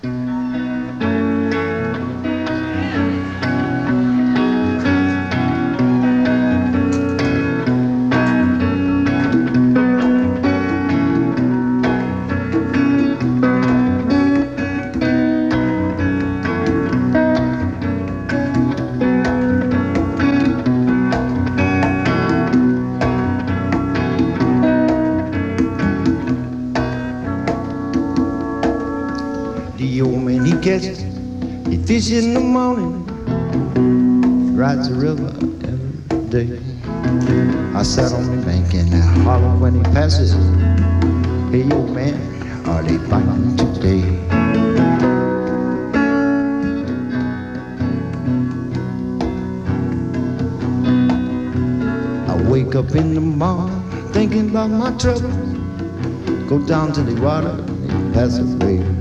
The old man, he catches, he fish in the morning, rides the river every day. I sat on the bank and I holler when he passes, hey old man, are they fighting today? I wake up in the morning thinking about my troubles, go down to the water and pass away.